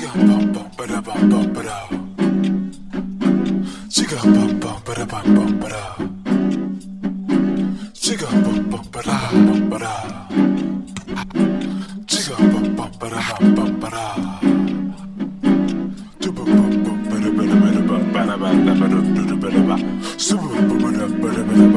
Chicka bum bum ba da bum bum ba da. Chicka bum bum ba da bum bum ba da. Chicka bum bum ba da bum ba da. Chicka bum bum ba da bum bum ba da. Chicka bum bum ba da ba da ba da ba da ba da ba da ba da ba. Super ba da ba da ba da ba.